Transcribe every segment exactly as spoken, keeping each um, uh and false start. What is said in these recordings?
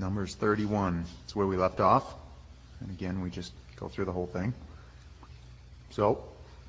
Numbers thirty-one. It's where we left off. And again, we just go through the whole thing. So,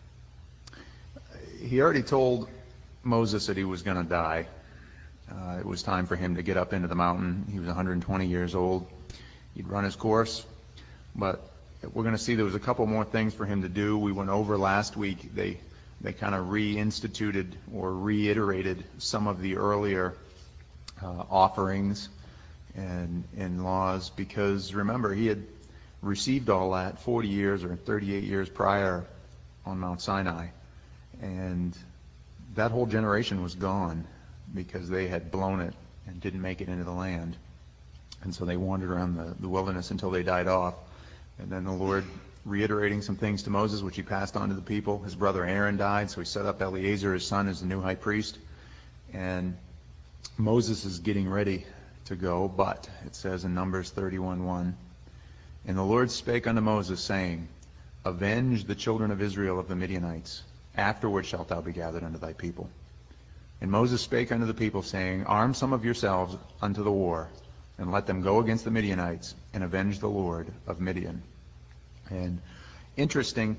he already told Moses that he was going to die. Uh, it was time for him to get up into the mountain. He was one hundred twenty years old. He'd run his course. But we're going to see there was a couple more things for him to do. We went over last week. They they kind of reinstituted or reiterated some of the earlier uh, offerings and, and laws, because remember, he had received all that forty years or thirty-eight years prior on Mount Sinai. And that whole generation was gone because they had blown it and didn't make it into the land. And so they wandered around the, the wilderness until they died off. And then the Lord reiterating some things to Moses, which he passed on to the people. His brother Aaron died, so he set up Eleazar, his son, as the new high priest. And Moses is getting ready to go, but it says in Numbers thirty-one one, "And the Lord spake unto Moses, saying, Avenge the children of Israel of the Midianites. Afterward shalt thou be gathered unto thy people. And Moses spake unto the people, saying, Arm some of yourselves unto the war, and let them go against the Midianites, and avenge the Lord of Midian." And interesting,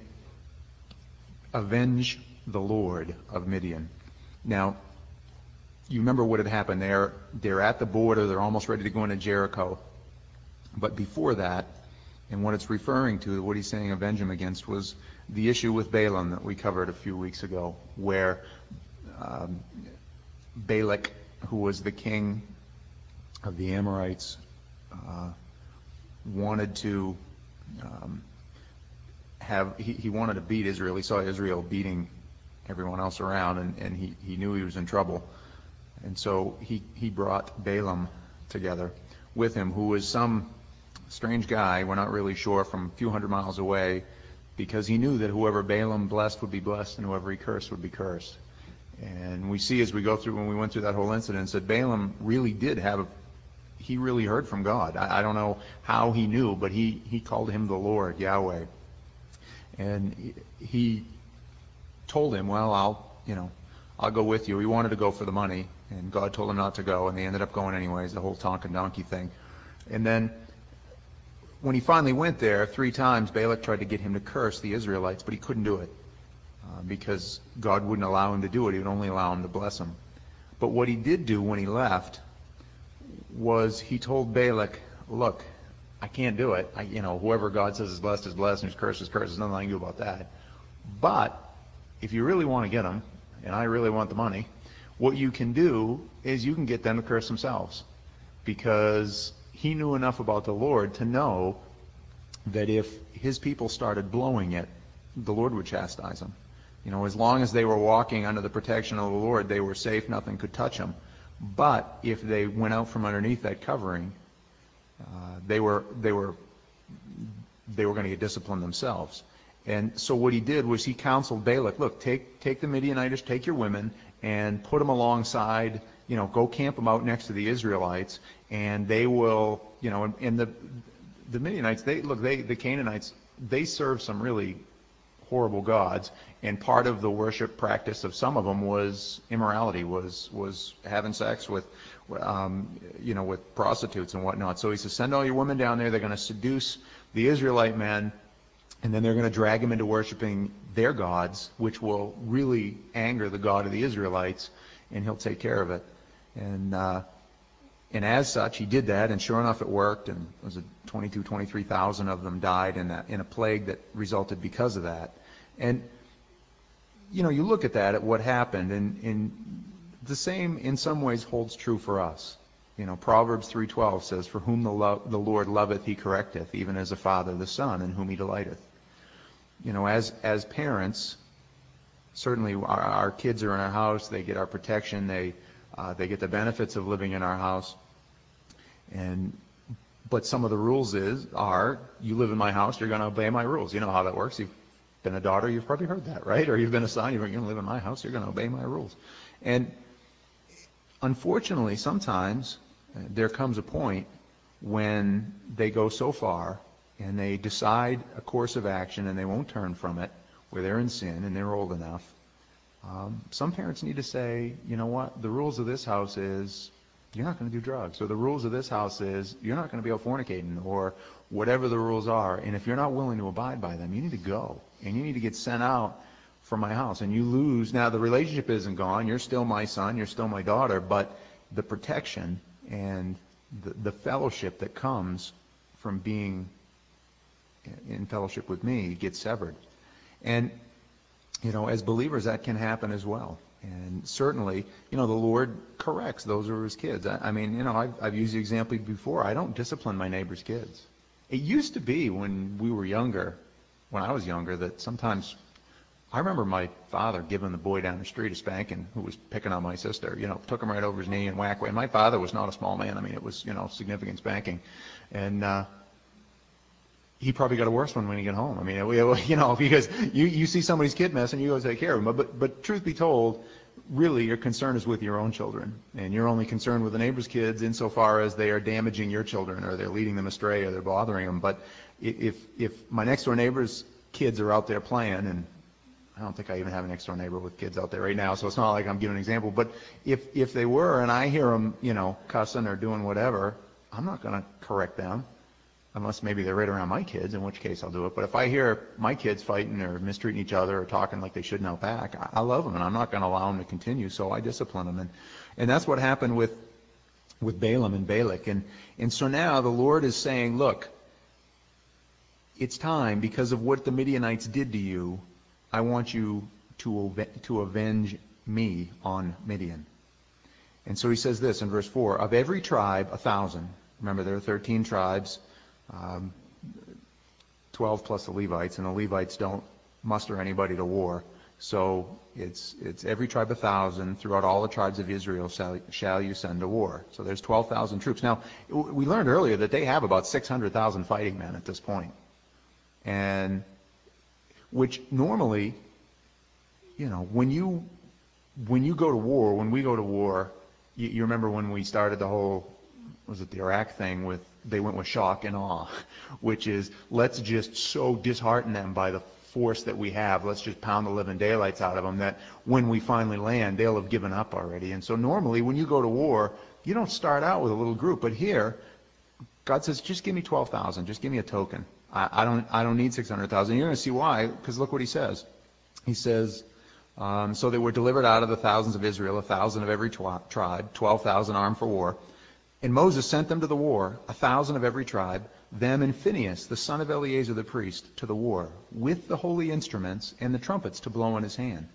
avenge the Lord of Midian. Now, you remember what had happened there. They're at the border. They're almost ready to go into Jericho. But before that, and what it's referring to, what he's saying avenge him against, was the issue with Balaam that we covered a few weeks ago, where um, Balak, who was the king of the Amorites, uh, wanted to um, have, he, he wanted to beat Israel. He saw Israel beating everyone else around, and, and he, he knew he was in trouble. And so he, he brought Balaam together with him, who was some strange guy, we're not really sure, from a few hundred miles away, because he knew that whoever Balaam blessed would be blessed and whoever he cursed would be cursed. And we see as we go through, when we went through that whole incident, that Balaam really did have, a, he really heard from God. I, I don't know how he knew, but he, he called him the Lord, Yahweh. And he, he told him, well, I'll, you know, I'll go with you. He wanted to go for the money, and God told him not to go, and they ended up going anyways, the whole Tonkin donkey thing. And then when he finally went there, three times Balak tried to get him to curse the Israelites, but he couldn't do it uh, because God wouldn't allow him to do it. He would only allow him to bless them. But what he did do when he left was he told Balak, look, I can't do it. I, you know, whoever God says is blessed is blessed, and who's cursed is cursed. There's nothing I can do about that. But if you really want to get them, and I really want the money, what you can do is you can get them to curse themselves, because he knew enough about the Lord to know that if his people started blowing it, the Lord would chastise them. You know, as long as they were walking under the protection of the Lord, they were safe, nothing could touch them. But if they went out from underneath that covering, uh, they were they were they were going to get disciplined themselves. And so what he did was he counseled Balak, look, take take the Midianites, take your women, and put them alongside, you know, go camp them out next to the Israelites, and they will, you know, and, and the the Midianites, they look, they the Canaanites, they serve some really horrible gods, and part of the worship practice of some of them was immorality, was was having sex with, um, you know, with prostitutes and whatnot. So he says, send all your women down there. They're going to seduce the Israelite men, and then they're going to drag them into worshiping their gods, which will really anger the God of the Israelites, and he'll take care of it. And uh, and as such, he did that, and sure enough, it worked. And was it twenty-two, twenty-three thousand of them died in a, in a plague that resulted because of that. And you know, you look at that, at what happened, and, and the same in some ways holds true for us. You know, Proverbs three twelve says, "For whom the, lo- the Lord loveth, he correcteth, even as a father the son, in whom he delighteth." You know, as as parents, certainly our, our kids are in our house, they get our protection, they uh, they get the benefits of living in our house. And but some of the rules is are you live in my house, you're going to obey my rules. You know how that works. You've been a daughter, you've probably heard that, right? Or you've been a son, you're going to live in my house, you're going to obey my rules. And unfortunately, sometimes uh, there comes a point when they go so far and they decide a course of action and they won't turn from it, where they're in sin and they're old enough. Um, some parents need to say, you know what, the rules of this house is you're not going to do drugs. Or the rules of this house is you're not going to be out fornicating, or whatever the rules are. And if you're not willing to abide by them, you need to go. And you need to get sent out from my house. And you lose. Now, the relationship isn't gone. You're still my son. You're still my daughter. But the protection and the, the fellowship that comes from being in fellowship with me gets severed. And, you know, as believers, that can happen as well. And certainly, you know, the Lord corrects those who are his kids. I, I mean, you know, I've, I've used the example before. I don't discipline my neighbor's kids. It used to be when we were younger, when I was younger, that sometimes I remember my father giving the boy down the street a spanking who was picking on my sister. You know, took him right over his knee and whack away. And my father was not a small man. I mean, it was, you know, significant spanking. And, uh, he probably got a worse one when he got home. I mean, you know, because you, you see somebody's kid mess and you go take care of him. But, but truth be told, really your concern is with your own children. And you're only concerned with the neighbor's kids insofar as they are damaging your children, or they're leading them astray, or they're bothering them. But if, if my next door neighbor's kids are out there playing, and I don't think I even have a next door neighbor with kids out there right now, so it's not like I'm giving an example. But if, if they were, and I hear them, you know, cussing or doing whatever, I'm not going to correct them. Unless maybe they're right around my kids, in which case I'll do it. But if I hear my kids fighting or mistreating each other or talking like they shouldn't out back, I, I love them, and I'm not going to allow them to continue, so I discipline them. And, and that's what happened with with Balaam and Balak. And, and so now the Lord is saying, look, it's time, because of what the Midianites did to you, I want you to, to avenge me on Midian. And so he says this in verse four, of every tribe, a thousand. Remember, there are thirteen tribes. Um, twelve plus the Levites, and the Levites don't muster anybody to war. So it's it's every tribe a thousand. Throughout all the tribes of Israel shall, shall you send to war. So there's twelve thousand troops. Now, we learned earlier that they have about six hundred thousand fighting men at this point. And which normally, you know, when you when you go to war, when we go to war, you, you remember when we started the whole, was it the Iraq thing with, they went with shock and awe, which is, let's just so dishearten them by the force that we have. Let's just pound the living daylights out of them that when we finally land, they'll have given up already. And so normally when you go to war, you don't start out with a little group. But here, God says, just give me twelve thousand. Just give me a token. I, I don't I don't need six hundred thousand. You're going to see why, because look what he says. He says, um, so they were delivered out of the thousands of Israel, a thousand of every tw- tribe, twelve thousand armed for war. And Moses sent them to the war, a thousand of every tribe, them and Phinehas, the son of Eleazar the priest, to the war, with the holy instruments and the trumpets to blow in his hand.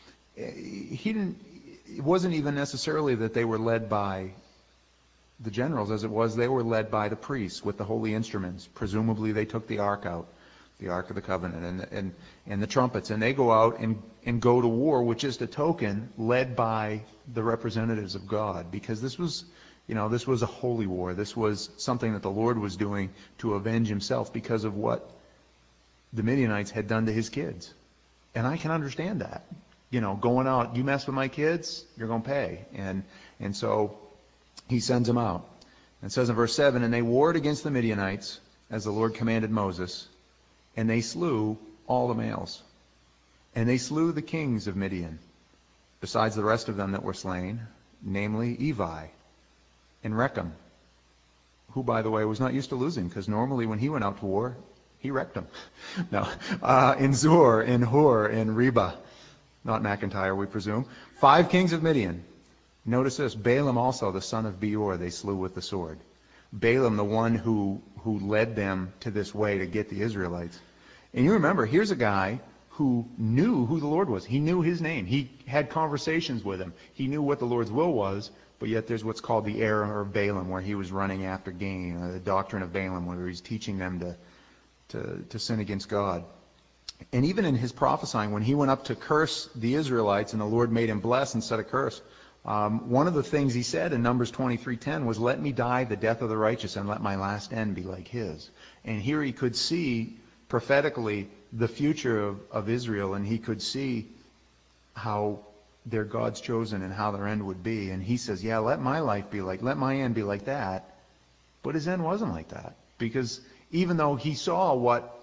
He didn't, it wasn't even necessarily that they were led by the generals, as it was, they were led by the priests with the holy instruments. Presumably they took the ark out, the Ark of the Covenant, and, and, and the trumpets, and they go out and, and go to war with just a token led by the representatives of God, because this was... You know, this was a holy war. This was something that the Lord was doing to avenge himself because of what the Midianites had done to his kids. And I can understand that. You know, going out, you mess with my kids, you're going to pay. And and so he sends them out. And it says in verse seven, and they warred against the Midianites, as the Lord commanded Moses, and they slew all the males. And they slew the kings of Midian, besides the rest of them that were slain, namely Evi, and Rechem, who, by the way, was not used to losing, because normally when he went out to war, he wrecked them. No. Uh, in Zur, in Hur, in Reba, not McIntyre, we presume. Five kings of Midian. Notice this, Balaam also, the son of Beor, they slew with the sword. Balaam, the one who, who led them to this way to get the Israelites. And you remember, here's a guy who knew who the Lord was. He knew his name. He had conversations with him. He knew what the Lord's will was. But yet there's what's called the error of Balaam, where he was running after gain, or the doctrine of Balaam, where he's teaching them to, to, to sin against God. And even in his prophesying, when he went up to curse the Israelites and the Lord made him bless instead of curse, um, one of the things he said in Numbers twenty-three ten was, let me die the death of the righteous and let my last end be like his. And here he could see prophetically the future of, of Israel, and he could see how they're God's chosen and how their end would be. And he says, yeah, let my life be like, let my end be like that. But his end wasn't like that. Because even though he saw what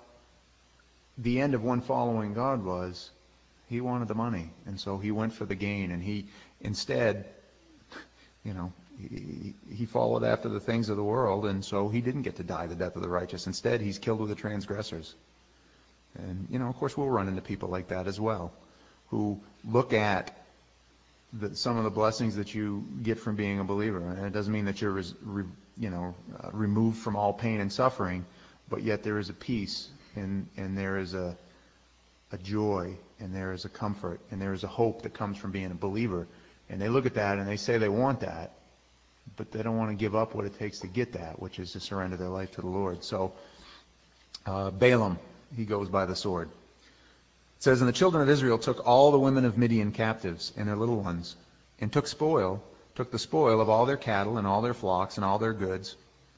the end of one following God was, he wanted the money. And so he went for the gain. And he instead, you know, He, he followed after the things of the world, and so he didn't get to die the death of the righteous. Instead, he's killed with the transgressors. And, you know, of course, we'll run into people like that as well, who look at the, some of the blessings that you get from being a believer. And it doesn't mean that you're, res, re, you know, uh, removed from all pain and suffering, but yet there is a peace, and, and there is a, a joy, and there is a comfort, and there is a hope that comes from being a believer. And they look at that and they say they want that, but they don't want to give up what it takes to get that, which is to surrender their life to the Lord. So uh, Balaam, he goes by the sword. It says, and the children of Israel took all the women of Midian captives and their little ones, and took spoil, took the spoil of all their cattle and all their flocks and all their goods.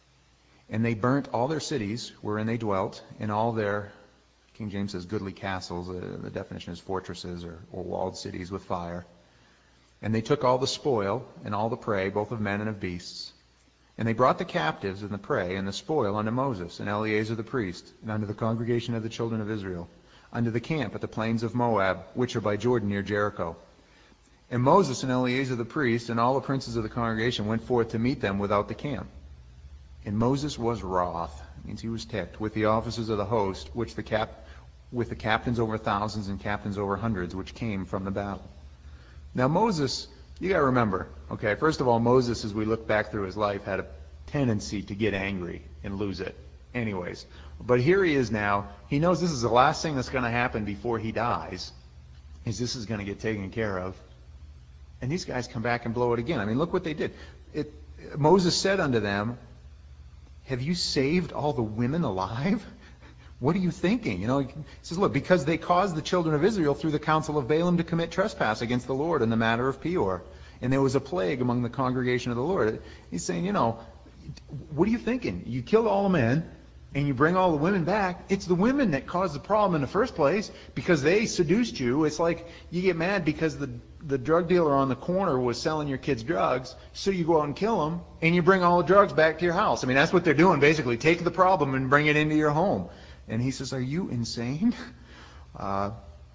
And they burnt all their cities wherein they dwelt, and all their, King James says goodly castles, uh, the definition is fortresses or, or walled cities, with fire. And they took all the spoil and all the prey, both of men and of beasts. And they brought the captives and the prey and the spoil unto Moses and Eleazar the priest, and unto the congregation of the children of Israel, unto the camp at the plains of Moab, which are by Jordan near Jericho. And Moses and Eleazar the priest and all the princes of the congregation went forth to meet them without the camp. And Moses was wroth, means he was ticked, with the officers of the host, which the cap, with the captains over thousands and captains over hundreds, which came from the battle. Now Moses, you got to remember, okay, first of all, Moses, as we look back through his life, had a tendency to get angry and lose it. Anyways, but here he is now. He knows this is the last thing that's going to happen before he dies, is this is going to get taken care of. And these guys come back and blow it again. I mean, look what they did. It, Moses said unto them, have you saved all the women alive? What are you thinking? You know, he says, look, because they caused the children of Israel through the counsel of Balaam to commit trespass against the Lord in the matter of Peor. And there was a plague among the congregation of the Lord. He's saying, you know, what are you thinking? You killed all the men, and you bring all the women back. It's the women that caused the problem in the first place because they seduced you. It's like you get mad because the, the drug dealer on the corner was selling your kids drugs, so you go out and kill them, and you bring all the drugs back to your house. I mean, that's what they're doing, basically. Take the problem and bring it into your home. And he says, are you insane? Uh,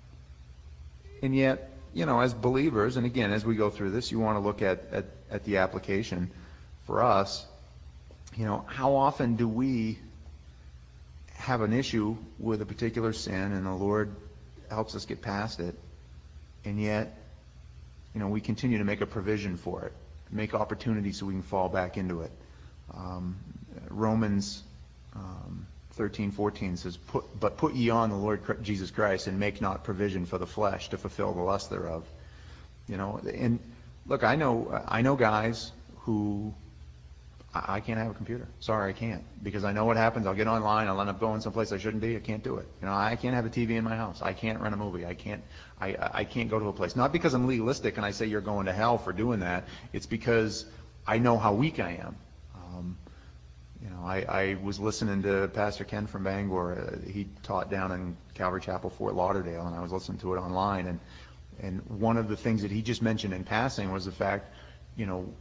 and yet, you know, as believers, and again, as we go through this, you want to look at, at, at the application for us. You know, how often do we have an issue with a particular sin and the Lord helps us get past it, and yet, you know, we continue to make a provision for it, make opportunities so we can fall back into it. Um, Romans um, thirteen fourteen says, put, but put ye on the Lord Jesus Christ and make not provision for the flesh to fulfill the lust thereof. You know, and look, I know I know guys who I can't have a computer. Sorry, I can't. Because I know what happens. I'll get online. I'll end up going someplace I shouldn't be. I can't do it. You know, I can't have a T V in my house. I can't rent a movie. I can't. I I can't go to a place. Not because I'm legalistic and I say you're going to hell for doing that. It's because I know how weak I am. Um, you know, I, I was listening to Pastor Ken from Bangor. Uh, he taught down in Calvary Chapel, Fort Lauderdale, and I was listening to it online. And and one of the things that he just mentioned in passing was the fact, you know,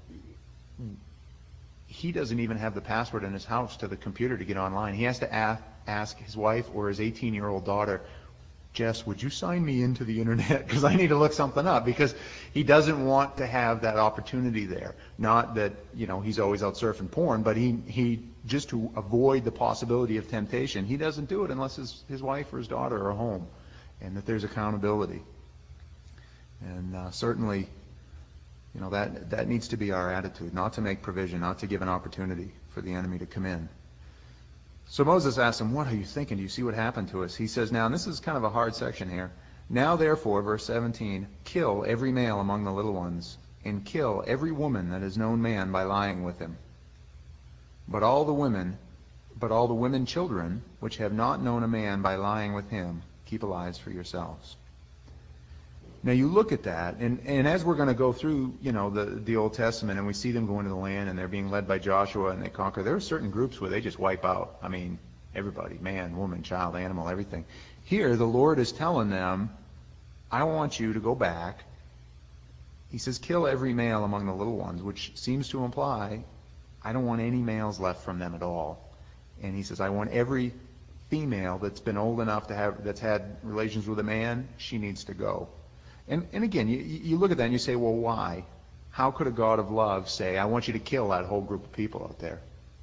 he doesn't even have the password in his house to the computer to get online. He has to ask, ask his wife or his eighteen-year-old daughter, Jess, would you sign me into the internet? Because I need to look something up. Because he doesn't want to have that opportunity there. Not that, you know, he's always out surfing porn, but he, he just to avoid the possibility of temptation, he doesn't do it unless his, his wife or his daughter are home, and that there's accountability. And uh, certainly, you know, that, that needs to be our attitude, not to make provision, not to give an opportunity for the enemy to come in. So Moses asked him, what are you thinking? Do you see what happened to us? He says, now, and this is kind of a hard section here. Now, therefore, verse seventeen, kill every male among the little ones, and kill every woman that has known man by lying with him. But all the women, but all the women children, which have not known a man by lying with him, keep alive for yourselves. Now you look at that, and, and as we're going to go through, you know, the, the Old Testament, and we see them go into the land, and they're being led by Joshua, and they conquer, there are certain groups where they just wipe out. I mean, everybody, man, woman, child, animal, everything. Here, the Lord is telling them, I want you to go back. He says, kill every male among the little ones, which seems to imply, I don't want any males left from them at all. And he says, I want every female that's been old enough to have, that's had relations with a man, she needs to go. And, and again, you, you look at that and you say, well, why? How could a God of love say, I want you to kill that whole group of people out there?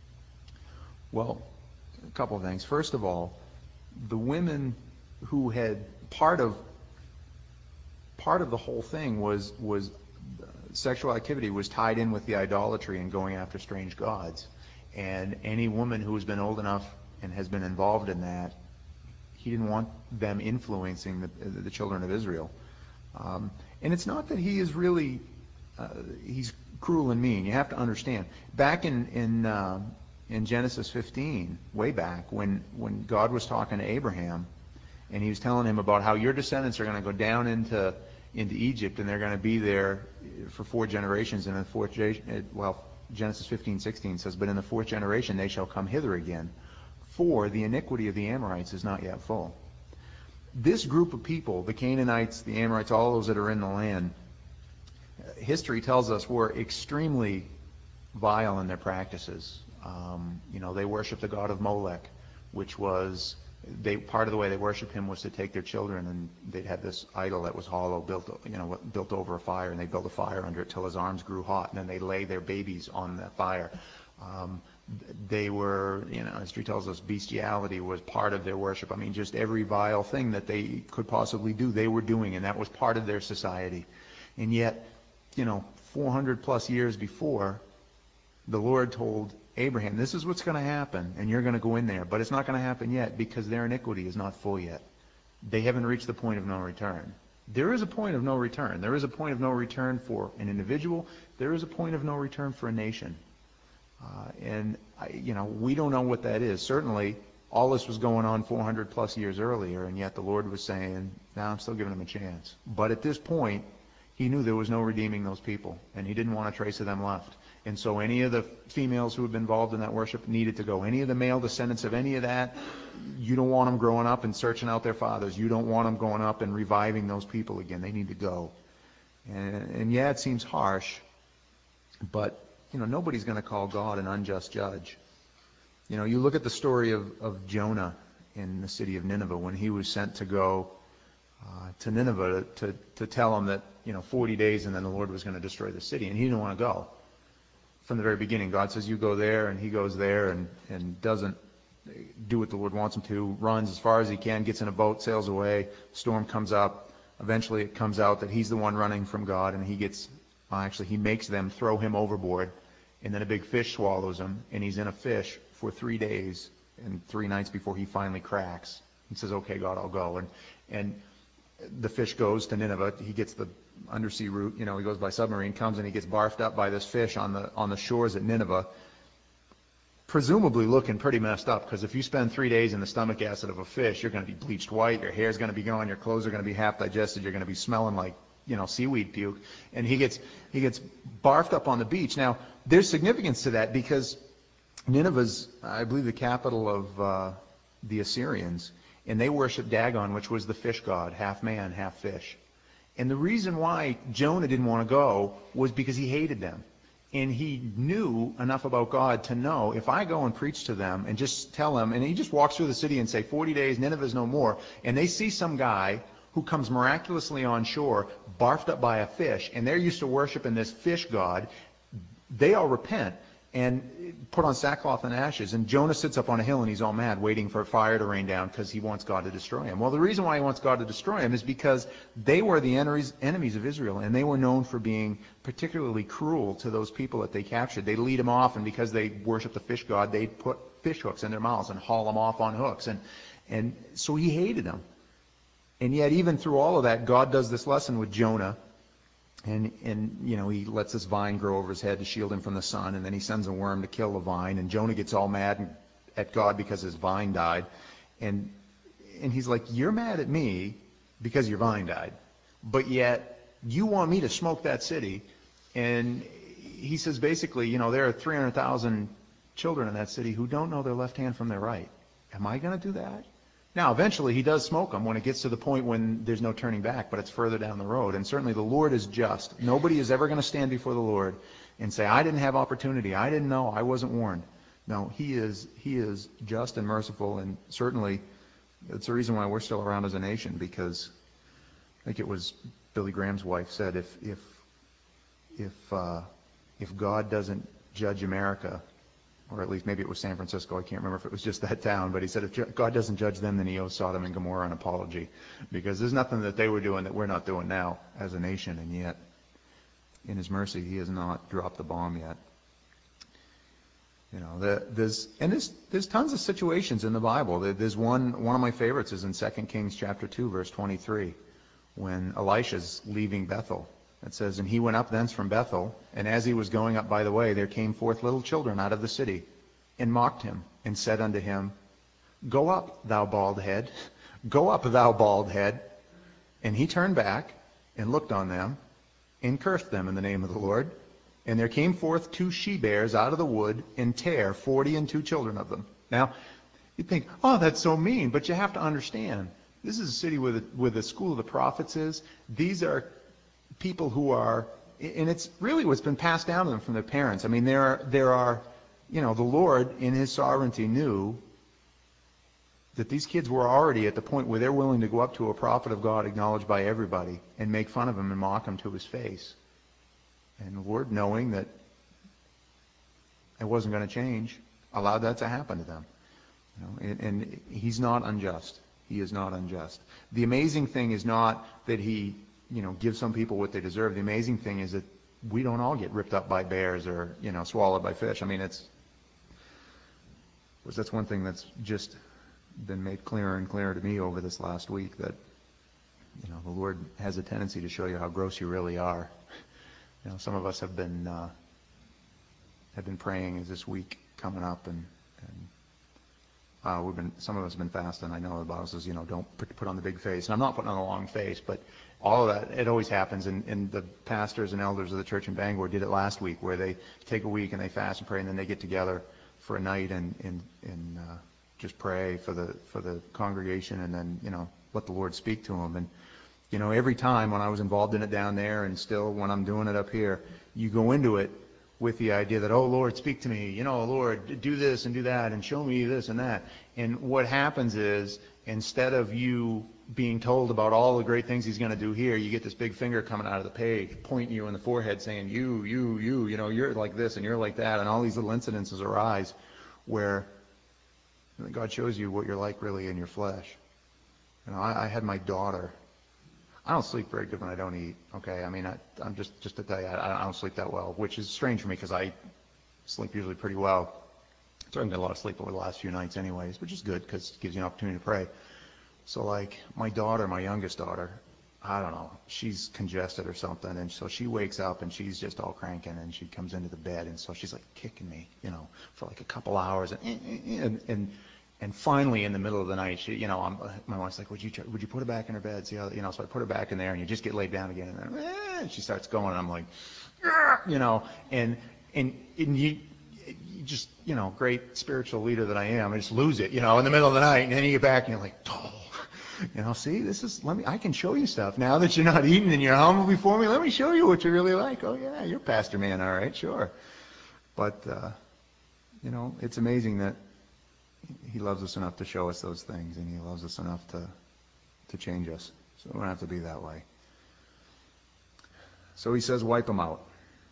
Well, a couple of things. First of all, the women who had part of part of the whole thing was was uh, sexual activity was tied in with the idolatry and going after strange gods. And any woman who has been old enough and has been involved in that, he didn't want them influencing the, the children of Israel. Um, and it's not that he is really, uh, he's cruel and mean. You have to understand. Back in in, uh, in Genesis fifteen, way back, when, when God was talking to Abraham, and he was telling him about how your descendants are going to go down into into Egypt, and they're going to be there for four generations, and in the fourth, well, Genesis fifteen sixteen says, but in the fourth generation they shall come hither again, for the iniquity of the Amorites is not yet full. This group of people, the Canaanites, the Amorites, all those that are in the land, history tells us were extremely vile in their practices. Um, you know, they worshiped the god of Molech, which was, they part of the way they worshiped him was to take their children, and they'd have this idol that was hollow, built, you know, built over a fire, and they built a fire under it till his arms grew hot, and then they lay their babies on that fire. Um, they were, you know, history tells us bestiality was part of their worship. I mean, just every vile thing that they could possibly do, they were doing, and that was part of their society. And yet, you know, four hundred plus years before, the Lord told Abraham, this is what's going to happen, and you're going to go in there. But it's not going to happen yet because their iniquity is not full yet. They haven't reached the point of no return. There is a point of no return. There is a point of no return for an individual. There is a point of no return for a nation. Uh, and, I, you know, we don't know what that is. Certainly, all this was going on four hundred plus years earlier, and yet the Lord was saying, no, I'm still giving them a chance. But at this point, he knew there was no redeeming those people, and he didn't want a trace of them left. And so any of the females who had been involved in that worship needed to go. Any of the male descendants of any of that, you don't want them growing up and searching out their fathers. You don't want them going up and reviving those people again. They need to go. And, and yeah, it seems harsh, but, you know, nobody's going to call God an unjust judge. You know, you look at the story of, of Jonah in the city of Nineveh when he was sent to go uh, to Nineveh to, to, to tell him that, you know, forty days and then the Lord was going to destroy the city. And he didn't want to go. From the very beginning, God says, you go there, and he goes there and, and doesn't do what the Lord wants him to, runs as far as he can, gets in a boat, sails away, storm comes up. Eventually it comes out that he's the one running from God, and he gets, well, actually he makes them throw him overboard, and then a big fish swallows him, and he's in a fish for three days and three nights before he finally cracks. He says, okay, God, I'll go. And, and the fish goes to Nineveh. He gets the undersea route, you know, he goes by submarine, comes and he gets barfed up by this fish on the on the shores at Nineveh, presumably looking pretty messed up, because if you spend three days in the stomach acid of a fish, you're going to be bleached white, your hair's going to be gone, your clothes are going to be half digested, you're going to be smelling like, you know, seaweed puke. And he gets he gets barfed up on the beach. Now, there's significance to that because Nineveh's, I believe, the capital of uh, the Assyrians, and they worship Dagon, which was the fish god, half man, half fish. And the reason why Jonah didn't want to go was because he hated them. And he knew enough about God to know, if I go and preach to them and just tell them, and he just walks through the city and say, forty days, Nineveh's no more, and they see some guy who comes miraculously on shore, barfed up by a fish, and they're used to worshiping this fish god, they all repent and put on sackcloth and ashes. And Jonah sits up on a hill and he's all mad, waiting for fire to rain down because he wants God to destroy him. Well, the reason why he wants God to destroy him is because they were the enemies, enemies of Israel, and they were known for being particularly cruel to those people that they captured. They'd lead them off, and because they worshiped the fish god, they'd put fish hooks in their mouths and haul them off on hooks. And, and so he hated them. And yet, even through all of that, God does this lesson with Jonah. And, and, you know, he lets this vine grow over his head to shield him from the sun, and then he sends a worm to kill the vine, and Jonah gets all mad at God because his vine died. And, and he's like, you're mad at me because your vine died, but yet you want me to smoke that city. And he says, basically, you know, there are three hundred thousand children in that city who don't know their left hand from their right. Am I going to do that? Now, eventually, he does smoke them when it gets to the point when there's no turning back, but it's further down the road. And certainly the Lord is just. Nobody is ever going to stand before the Lord and say, I didn't have opportunity. I didn't know. I wasn't warned. No, he is he is just and merciful, and certainly it's the reason why we're still around as a nation, because I think it was Billy Graham's wife said, if if if uh, if God doesn't judge America, or at least maybe it was San Francisco, I can't remember if it was just that town, but he said if God doesn't judge them, then he owes Sodom and Gomorrah an apology, because there's nothing that they were doing that we're not doing now as a nation, and yet in his mercy he has not dropped the bomb yet. You know, the, there's and there's there's tons of situations in the Bible. There's one one of my favorites is in Second Kings chapter two, verse twenty-three, when Elisha's leaving Bethel. It says, "And he went up thence from Bethel, and as he was going up by the way, there came forth little children out of the city, and mocked him, and said unto him, Go up, thou bald head, go up, thou bald head. And he turned back, and looked on them, and cursed them in the name of the Lord. And there came forth two she-bears out of the wood, and tare forty and two children of them." Now, you'd think, oh, that's so mean, but you have to understand, this is a city where the, where the school of the prophets is. These are people who are, and it's really what's been passed down to them from their parents. I mean, there are, there are, you know, the Lord in his sovereignty knew that these kids were already at the point where they're willing to go up to a prophet of God acknowledged by everybody and make fun of him and mock him to his face. And the Lord, knowing that it wasn't going to change, allowed that to happen to them. You know, and, and he's not unjust. He is not unjust. The amazing thing is not that he, you know, gives some people what they deserve. The amazing thing is that we don't all get ripped up by bears or, you know, swallowed by fish. I mean, it's, that's one thing that's just been made clearer and clearer to me over this last week, that, you know, the Lord has a tendency to show you how gross you really are. You know, some of us have been uh, have been praying as this week coming up, and, and uh, we've been some of us have been fasting. I know the Bible says, you know, don't put, put on the big face, and I'm not putting on a long face, but all of that, it always happens. And, and the pastors and elders of the church in Bangor did it last week, where they take a week and they fast and pray, and then they get together for a night and and, and uh, just pray for the for the congregation, and then, you know, let the Lord speak to them. And you know, every time when I was involved in it down there, and still when I'm doing it up here, you go into it with the idea that, oh, Lord, speak to me. You know, Lord, do this and do that and show me this and that. And what happens is, instead of you being told about all the great things he's going to do here, you get this big finger coming out of the page, pointing you in the forehead, saying, you, you, you, you know, you're like this and you're like that. And all these little incidences arise where God shows you what you're like really in your flesh. You know, I, I had my daughter. I don't sleep very good when I don't eat, okay? I mean, I, I'm just, just to tell you, I, I don't sleep that well, which is strange for me because I sleep usually pretty well. So I haven't got a lot of sleep over the last few nights anyways, which is good because it gives you an opportunity to pray. So, like, my daughter, my youngest daughter, I don't know, she's congested or something, and so she wakes up and she's just all cranking, and she comes into the bed, and so she's like kicking me, you know, for like a couple hours, and and and, and finally in the middle of the night, she, you know, I'm, my wife's like, would you would you put her back in her bed? See how, you know, so I put her back in there, and you just get laid down again, and then eh, she starts going, and I'm like, you know, and and and you. You just, you know, great spiritual leader that I am, I just lose it, you know, in the middle of the night, and then you get back and you're like, oh, you know, see, this is, let me, I can show you stuff. Now that you're not eating and you're humble before me, let me show you what you really like. Oh, yeah, you're pastor man, all right, sure. But, uh, you know, it's amazing that he loves us enough to show us those things, and he loves us enough to, to change us. So we don't have to be that way. So he says, wipe them out.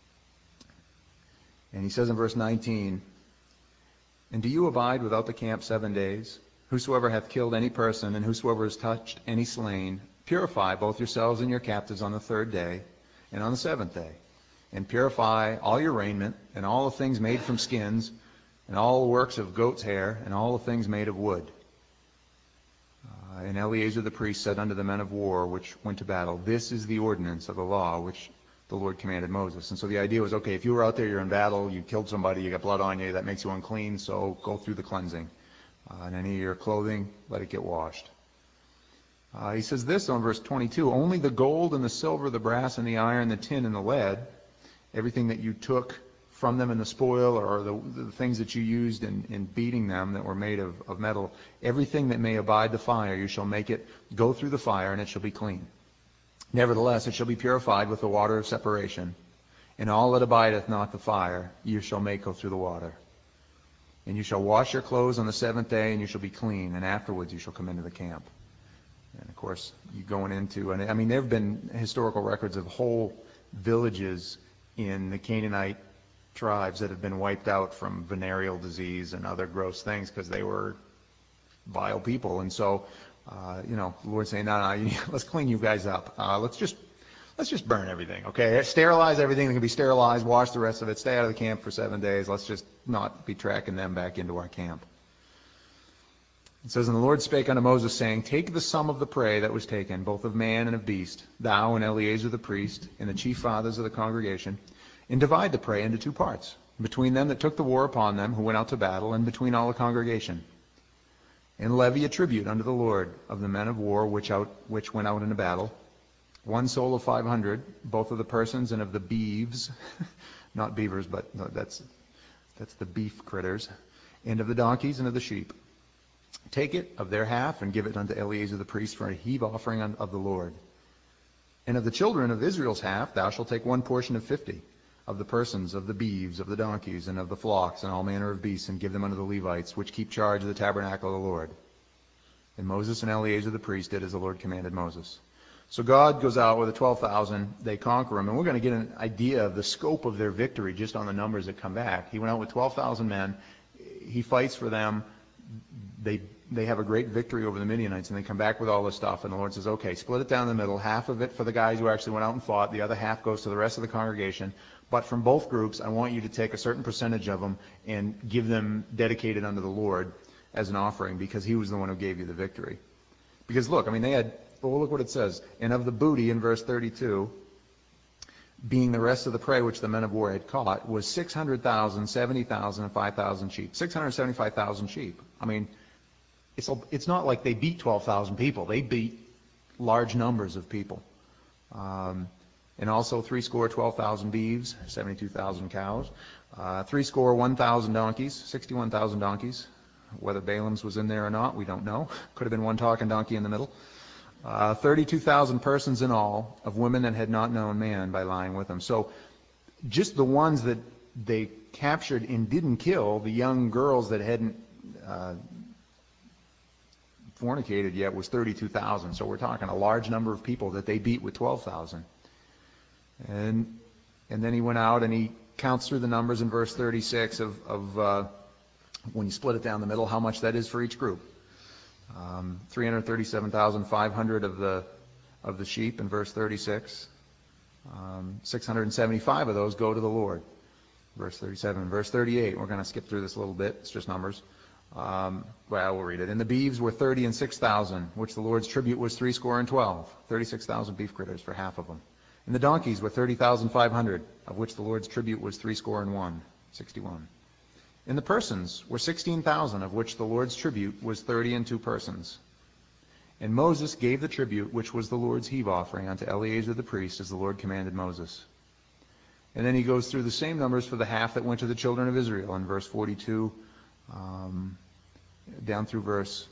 And he says in verse nineteen, and do you abide without the camp seven days? Whosoever hath killed any person, and whosoever has touched any slain, purify both yourselves and your captives on the third day, and on the seventh day. And purify all your raiment, and all the things made from skins, and all the works of goat's hair, and all the things made of wood. Uh, and Eleazar the priest said unto the men of war which went to battle, this is the ordinance of the law which the Lord commanded Moses. And so the idea was, okay, if you were out there, you're in battle, you killed somebody, you got blood on you, that makes you unclean, so go through the cleansing. Uh, and any of your clothing, let it get washed. Uh, he says this on verse twenty-two, only the gold and the silver, the brass and the iron, the tin and the lead, everything that you took from them in the spoil, or the, the things that you used in, in beating them that were made of, of metal, everything that may abide the fire, you shall make it go through the fire, and it shall be clean. Nevertheless, it shall be purified with the water of separation, and all that abideth not the fire, you shall make go through the water. And you shall wash your clothes on the seventh day, and you shall be clean, and afterwards you shall come into the camp. And of course, you going into, and I mean, there have been historical records of whole villages in the Canaanite tribes that have been wiped out from venereal disease and other gross things because they were vile people. And so, uh, you know, the Lord's saying, no, no, you, let's clean you guys up. Uh, let's just let's just burn everything, okay? Sterilize everything that can be sterilized, wash the rest of it, stay out of the camp for seven days. Let's just not be tracking them back into our camp. It says, and the Lord spake unto Moses, saying, take the sum of the prey that was taken, both of man and of beast, thou and Eleazar the priest, and the chief fathers of the congregation, and divide the prey into two parts, between them that took the war upon them, who went out to battle, and between all the congregation. And levy a tribute unto the Lord of the men of war which out which went out into battle, one soul of five hundred, both of the persons and of the beeves, not beavers, but no, that's that's the beef critters, and of the donkeys and of the sheep. Take it of their half and give it unto Eleazar the priest for a heave offering of the Lord. And of the children of Israel's half thou shalt take one portion of fifty, of the persons, of the beeves, of the donkeys, and of the flocks, and all manner of beasts, and give them unto the Levites, which keep charge of the tabernacle of the Lord. And Moses and Eleazar the priest did as the Lord commanded Moses. So God goes out with the twelve thousand, they conquer them, and we're going to get an idea of the scope of their victory just on the numbers that come back. He went out with twelve thousand men, he fights for them, they they have a great victory over the Midianites, and they come back with all this stuff, and the Lord says, okay, split it down the middle, half of it for the guys who actually went out and fought, the other half goes to the rest of the congregation, but from both groups, I want you to take a certain percentage of them and give them dedicated unto the Lord as an offering, because he was the one who gave you the victory. Because look, I mean, they had, well, look what it says, and of the booty in verse thirty-two, being the rest of the prey which the men of war had caught, was six hundred thousand, seventy thousand, and five thousand sheep. six hundred seventy-five thousand sheep. I mean, it's it's not like they beat twelve thousand people. They beat large numbers of people. Um, and also three score twelve thousand beeves, seventy-two thousand cows, uh, three score one thousand donkeys, sixty-one thousand donkeys. Whether Balaam's was in there or not, we don't know. Could have been one talking donkey in the middle. Uh, thirty-two thousand persons in all, of women that had not known man by lying with them. So just the ones that they captured and didn't kill, the young girls that hadn't uh, fornicated yet, was thirty-two thousand. So we're talking a large number of people that they beat with twelve thousand. And and then he went out and he counts through the numbers in verse thirty-six of, of uh, when you split it down the middle, how much that is for each group. Um, three hundred thirty-seven thousand five hundred of the of the sheep in verse thirty-six. Um, six hundred seventy-five of those go to the Lord. Verse thirty-seven. Verse thirty-eight, we're going to skip through this a little bit. It's just numbers. Um, well, we'll read it. And the beeves were thirty and six thousand, which the Lord's tribute was three score and twelve. Thirty-six thousand beef critters for half of them. And the donkeys were thirty thousand five hundred, of which the Lord's tribute was three score and one. Sixty-one. And the persons were sixteen thousand, of which the Lord's tribute was thirty and two persons. And Moses gave the tribute, which was the Lord's heave offering, unto Eleazar the priest, as the Lord commanded Moses. And then he goes through the same numbers for the half that went to the children of Israel in verse forty-two, um, down through verse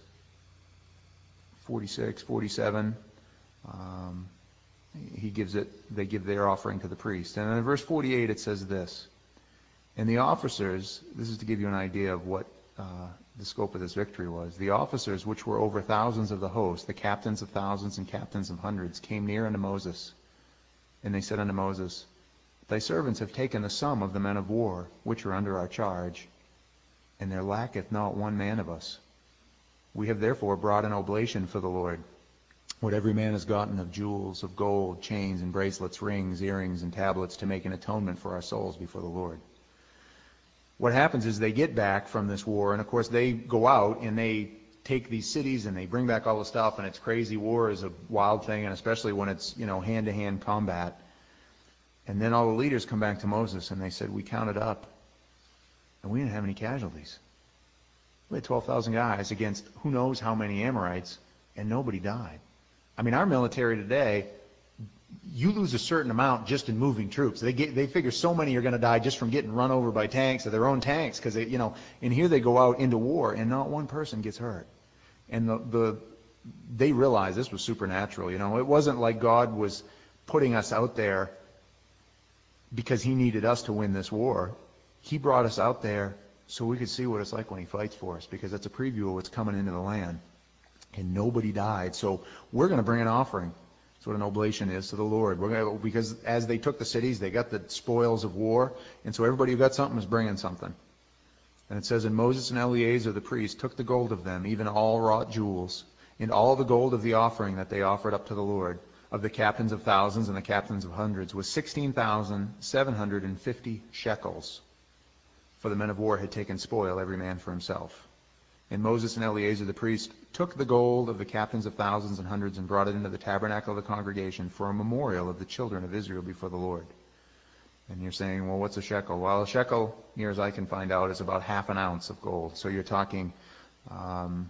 forty-six, forty-seven. Um, he gives it, they give their offering to the priest. And then in verse forty-eight it says this. And the officers, this is to give you an idea of what uh, the scope of this victory was. The officers, which were over thousands of the host, the captains of thousands and captains of hundreds, came near unto Moses. And they said unto Moses, Thy servants have taken the sum of the men of war, which are under our charge, and there lacketh not one man of us. We have therefore brought an oblation for the Lord. What every man has gotten of jewels, of gold, chains and bracelets, rings, earrings, and tablets, to make an atonement for our souls before the Lord. What happens is they get back from this war, and of course they go out and they take these cities and they bring back all the stuff, and it's crazy. War is a wild thing, and especially when it's, you know, hand-to-hand combat. And then all the leaders come back to Moses and they said, we counted up and we didn't have any casualties. We had twelve thousand guys against who knows how many Amorites, and nobody died. I mean, our military today, you lose a certain amount just in moving troops. They get, they figure so many are going to die just from getting run over by tanks or their own tanks, because they, you know, and here they go out into war and not one person gets hurt. And the, the they realized this was supernatural. You know, it wasn't like God was putting us out there because he needed us to win this war. He brought us out there so we could see what it's like when he fights for us, because that's a preview of what's coming into the land. And nobody died. So we're going to bring an offering That's what an oblation is to the Lord. We're gonna, because as they took the cities, they got the spoils of war, and so everybody who got something was bringing something. And it says, and Moses and Eleazar the priest took the gold of them, even all wrought jewels, and all the gold of the offering that they offered up to the Lord, of the captains of thousands and the captains of hundreds, was sixteen thousand seven hundred fifty shekels. For the men of war had taken spoil, every man for himself. And Moses and Eleazar the priest took the gold of the captains of thousands and hundreds and brought it into the tabernacle of the congregation for a memorial of the children of Israel before the Lord. And you're saying, well, what's a shekel? Well, a shekel, near as I can find out, is about half an ounce of gold. So you're talking, um,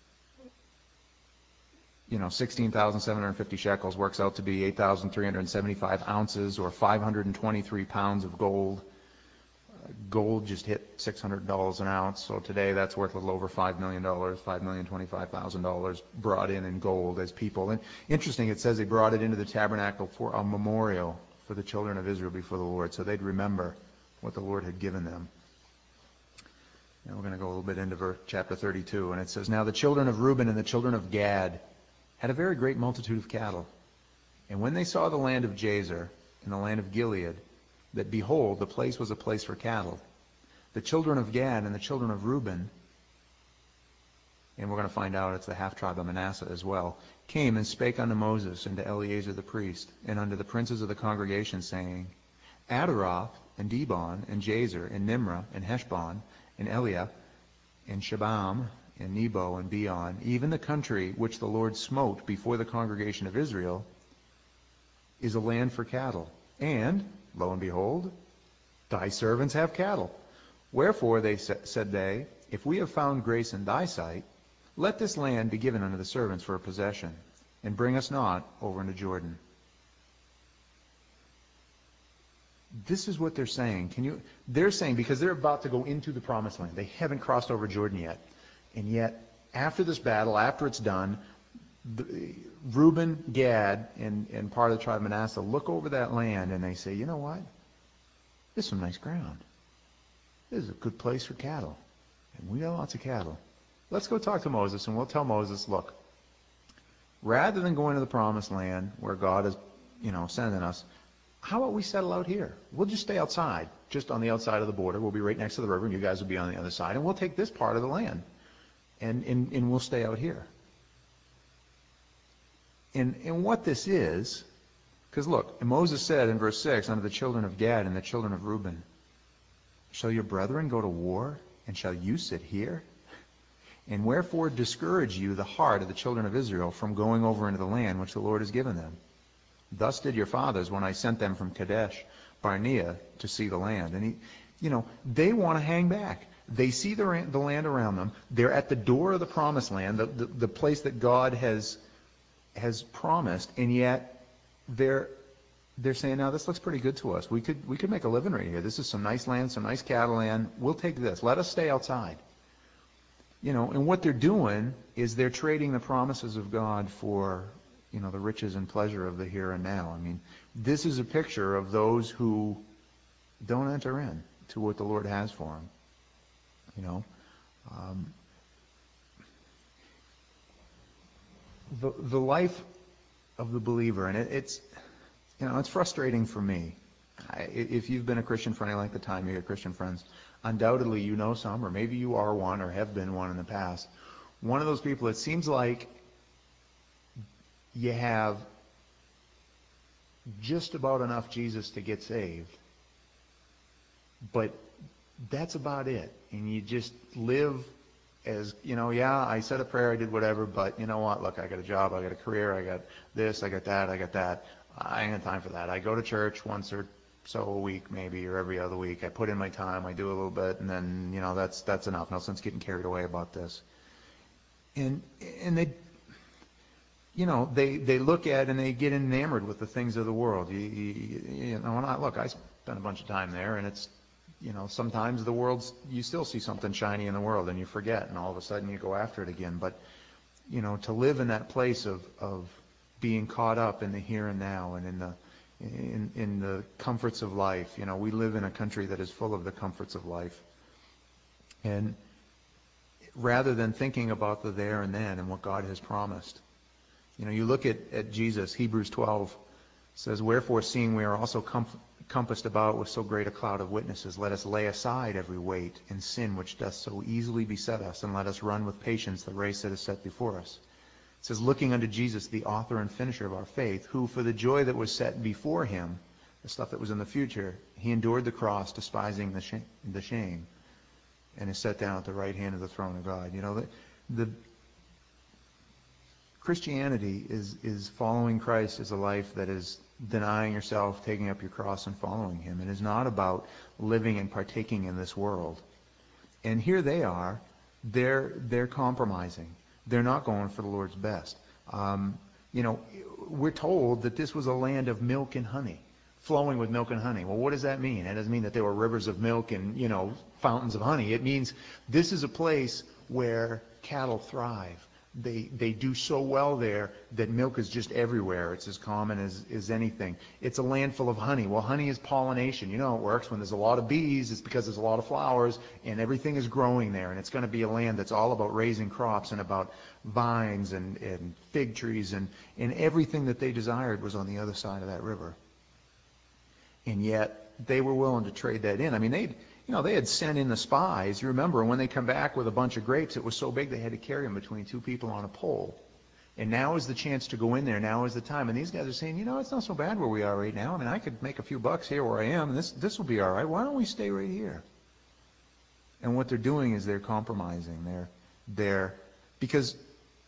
you know, sixteen thousand seven hundred fifty shekels works out to be eight thousand three hundred seventy-five ounces, or five hundred twenty-three pounds of gold. Gold just hit six hundred dollars an ounce, so today that's worth a little over five million dollars, five million twenty-five thousand dollars brought in in gold as people. And interesting, it says they brought it into the tabernacle for a memorial for the children of Israel before the Lord, so they'd remember what the Lord had given them. Now we're going to go a little bit into verse, chapter thirty-two, and it says, now the children of Reuben and the children of Gad had a very great multitude of cattle. And when they saw the land of Jazer and the land of Gilead, that behold, the place was a place for cattle, the children of Gad and the children of Reuben, and we're going to find out it's the half-tribe of Manasseh as well, came and spake unto Moses and to Eleazar the priest, and unto the princes of the congregation, saying, Adaroth, and Dibon, and Jazer, and Nimrah, and Heshbon, and Eliah, and Shebam, and Nebo, and Beon, even the country which the Lord smote before the congregation of Israel, is a land for cattle. And, lo and behold, thy servants have cattle. Wherefore, they sa- said they, if we have found grace in thy sight, let this land be given unto the servants for a possession, and bring us not over into Jordan. This is what they're saying. Can you? They're saying, because they're about to go into the promised land. They haven't crossed over Jordan yet. And yet, after this battle, after it's done, the, Reuben, Gad, and, and part of the tribe of Manasseh look over that land and they say, you know what? This is some nice ground. This is a good place for cattle. And we got lots of cattle. Let's go talk to Moses, and we'll tell Moses, look, rather than going to the promised land where God is, you know, sending us, how about we settle out here? We'll just stay outside, just on the outside of the border. We'll be right next to the river, and you guys will be on the other side, and we'll take this part of the land, and, and, and we'll stay out here. And, and what this is, because look, Moses said in verse six, unto the children of Gad and the children of Reuben, shall your brethren go to war, and shall you sit here? And wherefore discourage you the heart of the children of Israel from going over into the land which the Lord has given them? Thus did your fathers when I sent them from Kadesh Barnea to see the land. And he, you know, they want to hang back. They see the, the land around them. They're at the door of the promised land, the, the, the place that God has has promised, and yet they're they're saying, now this looks pretty good to us. We could we could make a living right here. This is some nice land, some nice cattle land. We'll take this. Let us stay outside. You know, and what they're doing is they're trading the promises of God for, you know, the riches and pleasure of the here and now. I mean, this is a picture of those who don't enter in to what the Lord has for them. You know, um, the the life of the believer, and it, it's, you know, it's frustrating for me. I, if you've been a Christian for any length of time, you got Christian friends, undoubtedly you know some, or maybe you are one or have been one in the past. One of those people, it seems like you have just about enough Jesus to get saved, but that's about it. And you just live as, you know, yeah, I said a prayer, I did whatever, but you know what? Look, I got a job, I got a career, I got this, I got that, I got that. I ain't got time for that. I go to church once or so a week, maybe, or every other week. I put in my time, I do a little bit, and then, you know, that's that's enough. No sense getting carried away about this. And and they, you know, they, they look at and they get enamored with the things of the world. You, you, you know, and I, look, I spent a bunch of time there, and it's, you know, sometimes the world's, you still see something shiny in the world, and you forget, and all of a sudden you go after it again. But, you know, to live in that place of, of being caught up in the here and now and in the in, in the comforts of life. You know, we live in a country that is full of the comforts of life. And rather than thinking about the there and then and what God has promised, You know, you look at, at Jesus, Hebrews twelve says, "Wherefore, seeing we are also com- compassed about with so great a cloud of witnesses, let us lay aside every weight and sin which doth so easily beset us, and let us run with patience the race that is set before us." It says, looking unto Jesus, the author and finisher of our faith, who for the joy that was set before him, the stuff that was in the future, he endured the cross, despising the shame, the shame and is set down at the right hand of the throne of God. You know, the, the Christianity is, is following Christ is a life that is denying yourself, taking up your cross, and following him. It is not about living and partaking in this world. And here they are. They're, they're compromising. They're not going for the Lord's best. Um, you know, we're told that this was a land of milk and honey, flowing with milk and honey. Well, what does that mean? It doesn't mean that there were rivers of milk and, you know, fountains of honey. It means this is a place where cattle thrive. They they do so well there that milk is just everywhere. It's as common as, as anything. It's a land full of honey. Well, honey is pollination. You know how it works. When there's a lot of bees, it's because there's a lot of flowers, and everything is growing there. And it's going to be a land that's all about raising crops and about vines and, and fig trees, and, and everything that they desired was on the other side of that river. And yet they were willing to trade that in. I mean, they'd You know, they had sent in the spies. You remember, when they come back with a bunch of grapes, it was so big they had to carry them between two people on a pole. And now is the chance to go in there. Now is the time. And these guys are saying, you know, it's not so bad where we are right now. I mean, I could make a few bucks here where I am, and this this will be all right. Why don't we stay right here? And what they're doing is they're compromising. They're, they're because,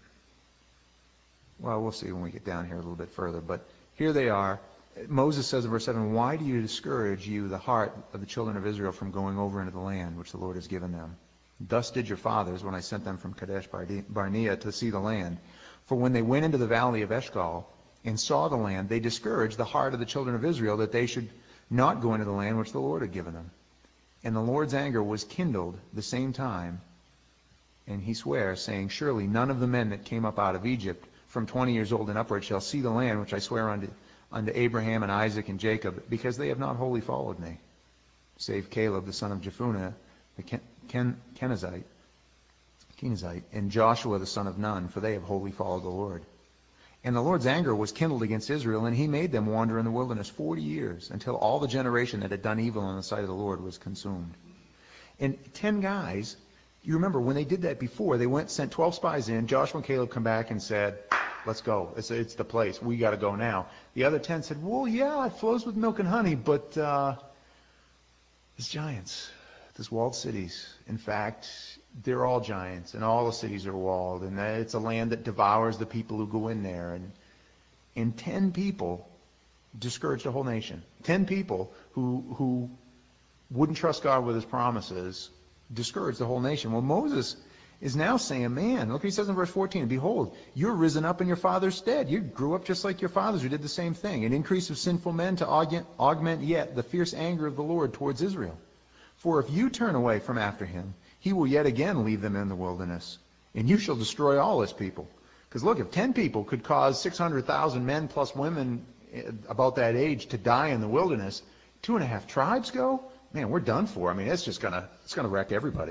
well, we'll see when we get down here a little bit further. But here they are. Moses says in verse seven, "Why do you discourage you the heart of the children of Israel from going over into the land which the Lord has given them? Thus did your fathers when I sent them from Kadesh Barnea to see the land. For when they went into the valley of Eshcol and saw the land, they discouraged the heart of the children of Israel that they should not go into the land which the Lord had given them. And the Lord's anger was kindled the same time, and he swears, saying, Surely none of the men that came up out of Egypt from twenty years old and upward shall see the land which I swear unto unto Abraham and Isaac and Jacob, because they have not wholly followed me, save Caleb the son of Jephunneh, the Ken, Ken, Kenizzite, Kenizzite, and Joshua the son of Nun, for they have wholly followed the Lord. And the Lord's anger was kindled against Israel, and he made them wander in the wilderness forty years, until all the generation that had done evil in the sight of the Lord was consumed." And ten guys, you remember when they did that before, they went, sent twelve spies in. Joshua and Caleb come back and said, "Let's go. It's, it's the place. We got to go now." The other ten said, "Well, yeah, it flows with milk and honey, but uh, there's giants. There's walled cities. In fact, they're all giants, and all the cities are walled, and it's a land that devours the people who go in there." And, and ten people discouraged a whole nation. Ten people who who wouldn't trust God with his promises discouraged the whole nation. Well, Moses is now saying, man, look what he says in verse fourteen, "Behold, you're risen up in your father's stead. You grew up just like your fathers who did the same thing. An increase of sinful men to augment, augment yet the fierce anger of the Lord towards Israel. For if you turn away from after him, he will yet again leave them in the wilderness, and you shall destroy all his people." Because look, if ten people could cause six hundred thousand men plus women about that age to die in the wilderness, two and a half tribes go, man, we're done for. I mean, it's just gonna it's gonna wreck everybody.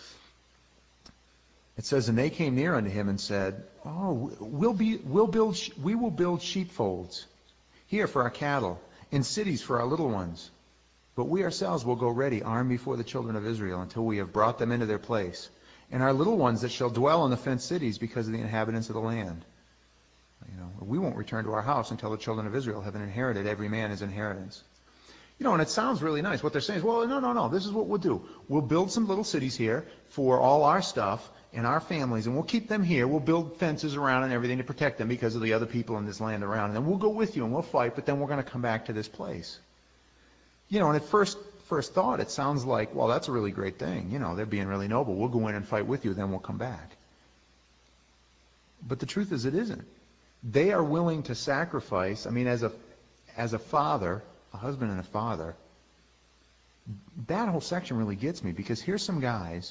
It says, "And they came near unto him and said, Oh, we'll be, we'll build, we will build sheepfolds here for our cattle, and cities for our little ones. But we ourselves will go ready, armed before the children of Israel, until we have brought them into their place, and our little ones that shall dwell in the fenced cities, because of the inhabitants of the land. You know, we won't return to our house until the children of Israel have inherited every man his inheritance." You know, and it sounds really nice. What they're saying is, well, no, no, no, this is what we'll do. We'll build some little cities here for all our stuff and our families, and we'll keep them here. We'll build fences around and everything to protect them because of the other people in this land around. And then we'll go with you and we'll fight, but then we're going to come back to this place. You know, and at first first thought, it sounds like, well, that's a really great thing. You know, they're being really noble. We'll go in and fight with you, then we'll come back. But the truth is, it isn't. They are willing to sacrifice. I mean, as a as a father, a husband and a father, that whole section really gets me, because here's some guys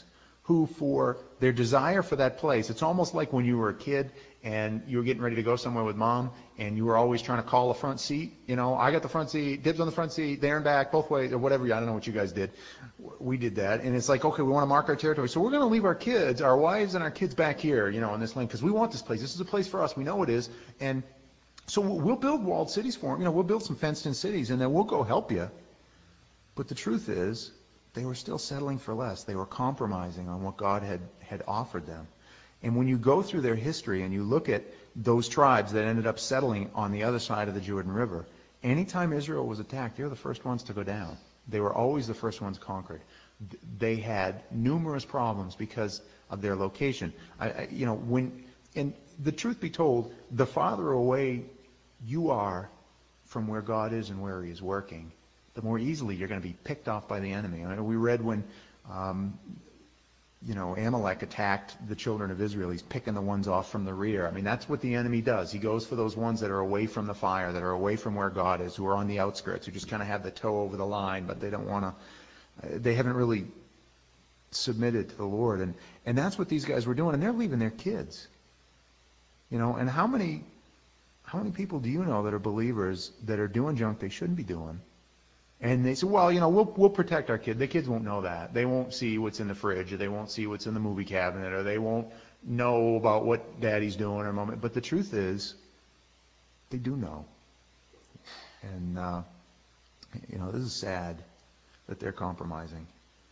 who for their desire for that place, it's almost like when you were a kid and you were getting ready to go somewhere with mom and you were always trying to call a front seat. You know, I got the front seat, dibs on the front seat, there and back, both ways, or whatever. I don't know what you guys did. We did that. And it's like, okay, we want to mark our territory. So we're going to leave our kids, our wives and our kids back here, you know, in this land because we want this place. This is a place for us. We know it is. And so we'll build walled cities for them. You know, we'll build some fenced-in cities and then we'll go help you. But the truth is, they were still settling for less. They were compromising on what God had, had offered them. And when you go through their history and you look at those tribes that ended up settling on the other side of the Jordan River, anytime Israel was attacked, they were the first ones to go down. They were always the first ones conquered. They had numerous problems because of their location. I, I, you know, when, and the truth be told, the farther away you are from where God is and where He is working, the more easily you're going to be picked off by the enemy. I mean, we read when, um, you know, Amalek attacked the children of Israel. He's picking the ones off from the rear. I mean, that's what the enemy does. He goes for those ones that are away from the fire, that are away from where God is, who are on the outskirts, who just kind of have the toe over the line, but they don't want to, they haven't really submitted to the Lord. And, and that's what these guys were doing. And they're leaving their kids. You know, and how many, how many people do you know that are believers that are doing junk they shouldn't be doing? And they say, well, you know, we'll we'll protect our kids. The kids won't know that. They won't see what's in the fridge, or they won't see what's in the movie cabinet, or they won't know about what daddy's doing or moment. But the truth is, they do know. And, uh, you know, this is sad that they're compromising.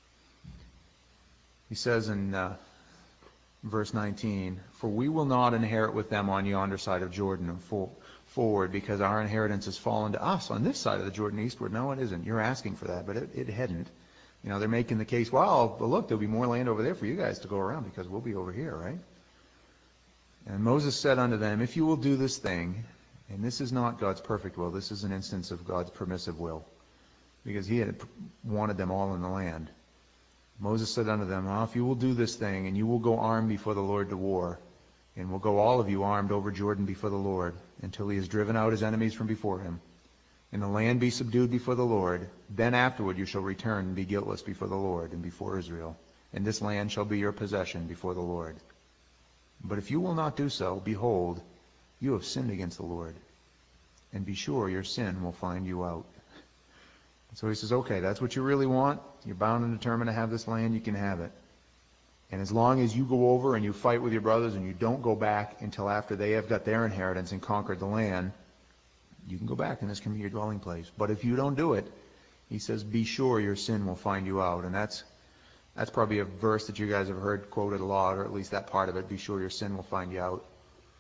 He says in uh, verse nineteen, for we will not inherit with them on yonder side of Jordan for forward, because our inheritance has fallen to us on this side of the Jordan eastward. No, it isn't. You're asking for that, but it, it hadn't. You know, they're making the case, well, but look, there'll be more land over there for you guys to go around because we'll be over here, right? And Moses said unto them, if you will do this thing, and this is not God's perfect will, this is an instance of God's permissive will, because He had wanted them all in the land. Moses said unto them, well, if you will do this thing, and you will go armed before the Lord to war, and will go all of you armed over Jordan before the Lord, until He has driven out His enemies from before Him, and the land be subdued before the Lord, then afterward you shall return and be guiltless before the Lord and before Israel, and this land shall be your possession before the Lord. But if you will not do so, behold, you have sinned against the Lord, and be sure your sin will find you out. And so he says, okay, that's what you really want. You're bound and determined to have this land, you can have it. And as long as you go over and you fight with your brothers and you don't go back until after they have got their inheritance and conquered the land, you can go back and this can be your dwelling place. But if you don't do it, he says, be sure your sin will find you out. And that's that's probably a verse that you guys have heard quoted a lot, or at least that part of it, be sure your sin will find you out.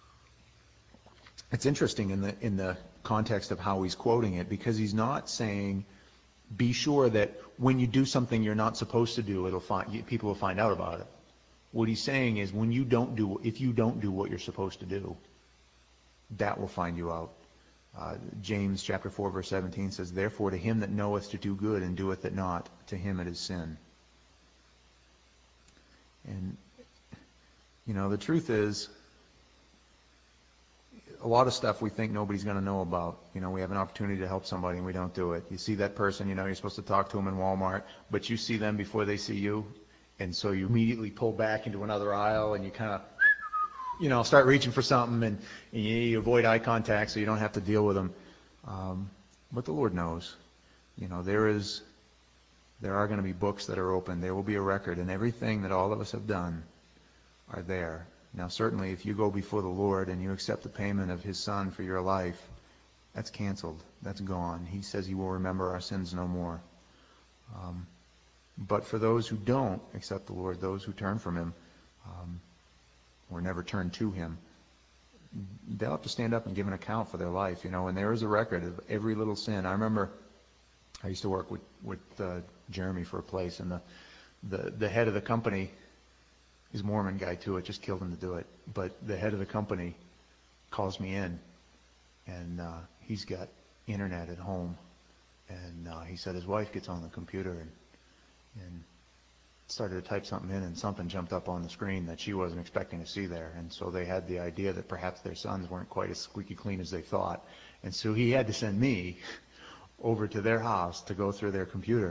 It's interesting in the in the context of how he's quoting it, because he's not saying, be sure that when you do something you're not supposed to do, it'll find people will find out about it. What he's saying is, when you don't do, if you don't do what you're supposed to do, that will find you out. Uh, James chapter four verse seventeen says, therefore to him that knoweth to do good and doeth it not, to him it is sin. And, you know, the truth is, a lot of stuff we think nobody's going to know about. You know, we have an opportunity to help somebody and we don't do it. You see that person, you know, you're supposed to talk to them in Walmart, but you see them before they see you. And so you immediately pull back into another aisle and you kind of, you know, start reaching for something, and, and you, you avoid eye contact so you don't have to deal with them. Um, but the Lord knows. You know, there is, there are going to be books that are open. There will be a record, and everything that all of us have done are there. Now, certainly, if you go before the Lord and you accept the payment of His Son for your life, that's canceled. That's gone. He says He will remember our sins no more. Um, But for those who don't accept the Lord, those who turn from Him, um, or never turn to Him, they'll have to stand up and give an account for their life, you know, and there is a record of every little sin. I remember I used to work with, with uh, Jeremy for a place, and the, the, the head of the company, he's a Mormon guy too, it just killed him to do it, but the head of the company calls me in, and uh, he's got internet at home, and uh, he said his wife gets on the computer and and started to type something in, and something jumped up on the screen that she wasn't expecting to see there. And so they had the idea that perhaps their sons weren't quite as squeaky clean as they thought. And so he had to send me over to their house to go through their computer.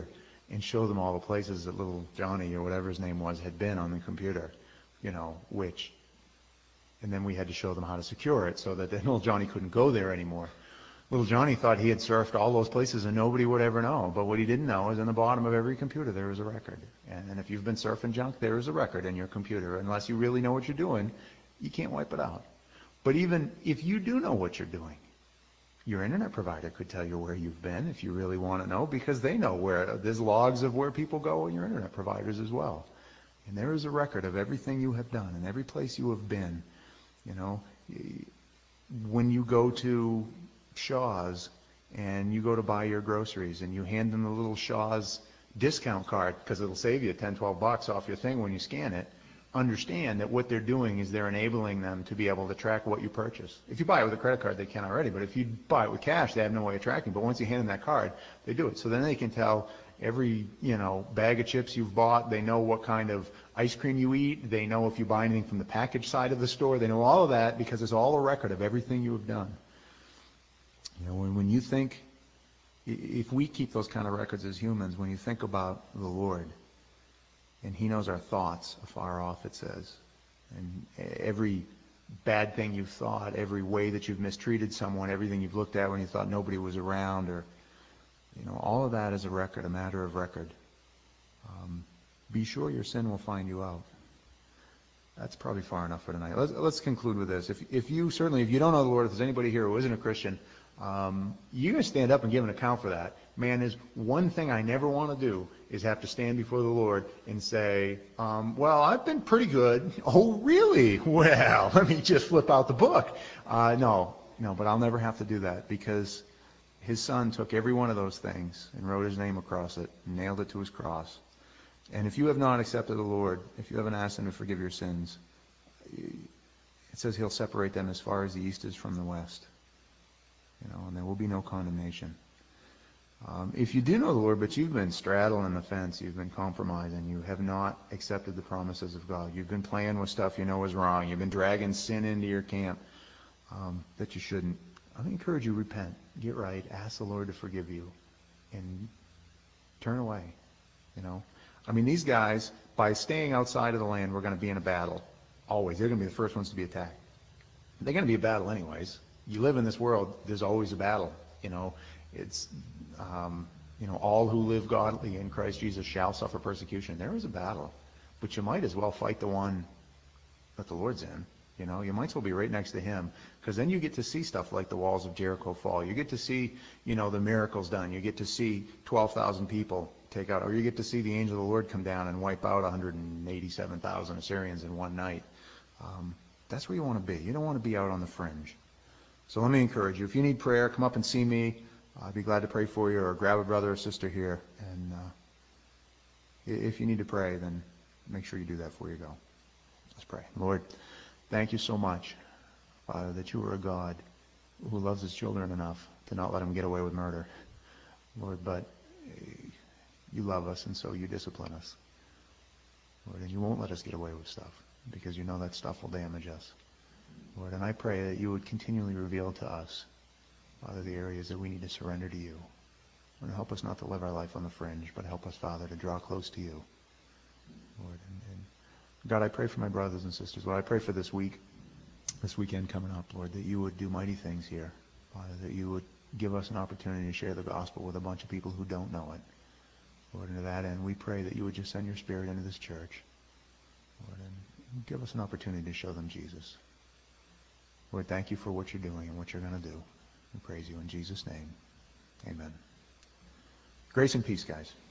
and show them all the places that little Johnny or whatever his name was had been on the computer, you know, which, and then we had to show them how to secure it so that then little Johnny couldn't go there anymore. Little Johnny thought he had surfed all those places and nobody would ever know. But what he didn't know is in the bottom of every computer there is a record. And, and if you've been surfing junk, there is a record in your computer. Unless you really know what you're doing, you can't wipe it out. But even if you do know what you're doing, your internet provider could tell you where you've been if you really want to know, because they know where. There's logs of where people go in your internet providers as well. And there is a record of everything you have done and every place you have been. You know, when you go to Shaw's and you go to buy your groceries and you hand them the little Shaw's discount card because it'll save you ten, twelve bucks off your thing when you scan it, understand that what they're doing is they're enabling them to be able to track what you purchase. If you buy it with a credit card, they can already, but if you buy it with cash, they have no way of tracking. But once you hand them that card, they do it. So then they can tell every, you know, bag of chips you've bought. They know what kind of ice cream you eat. They know if you buy anything from the package side of the store. They know all of that because it's all a record of everything you have done. You know, when, when you think, if we keep those kind of records as humans, when you think about the Lord, and He knows our thoughts afar off, it says, and every bad thing you've thought, every way that you've mistreated someone, everything you've looked at when you thought nobody was around, or, you know, all of that is a record, a matter of record. Um, be sure your sin will find you out. That's probably far enough for tonight. Let's, let's conclude with this. If, if you, certainly, if you don't know the Lord, if there's anybody here who isn't a Christian, um, you're going to stand up and give an account for that. Man, there's one thing I never want to do is have to stand before the Lord and say, um, well, I've been pretty good. Oh, really? Well, let me just flip out the book. Uh, no, no, but I'll never have to do that because His Son took every one of those things and wrote His name across it and nailed it to His cross. And if you have not accepted the Lord, if you haven't asked Him to forgive your sins, it says He'll separate them as far as the east is from the west. You know, and there will be no condemnation. Um, if you do know the Lord, but you've been straddling the fence, you've been compromising, you have not accepted the promises of God, you've been playing with stuff you know is wrong, you've been dragging sin into your camp um, that you shouldn't, I encourage you, repent, get right, ask the Lord to forgive you, and turn away. You know, I mean, these guys, by staying outside of the land, we're going to be in a battle. Always. They're going to be the first ones to be attacked. They're going to be a battle anyways. You live in this world, there's always a battle. You know, it's, um, you know, all who live godly in Christ Jesus shall suffer persecution. There is a battle. But you might as well fight the one that the Lord's in. You know, you might as well be right next to Him, because then you get to see stuff like the walls of Jericho fall. You get to see, you know, the miracles done. You get to see twelve thousand people take out, or you get to see the angel of the Lord come down and wipe out one hundred eighty-seven thousand Assyrians in one night. Um, that's where you want to be. You don't want to be out on the fringe. So let me encourage you. If you need prayer, come up and see me. I'd be glad to pray for you, or grab a brother or sister here. And uh, if you need to pray, then make sure you do that before you go. Let's pray. Lord, thank you so much, Father, that you are a God who loves His children enough to not let them get away with murder. Lord, but you love us, and so you discipline us. Lord, and you won't let us get away with stuff, because you know that stuff will damage us. Lord, and I pray that you would continually reveal to us, Father, the areas that we need to surrender to you. Lord, help us not to live our life on the fringe, but help us, Father, to draw close to you. Lord, and, and God, I pray for my brothers and sisters. Lord, I pray for this week, this weekend coming up, Lord, that you would do mighty things here. Father, that you would give us an opportunity to share the gospel with a bunch of people who don't know it. Lord, and to that end, we pray that you would just send your Spirit into this church. Lord, and give us an opportunity to show them Jesus. Lord, thank you for what you're doing and what you're going to do. We praise you in Jesus' name. Amen. Grace and peace, guys.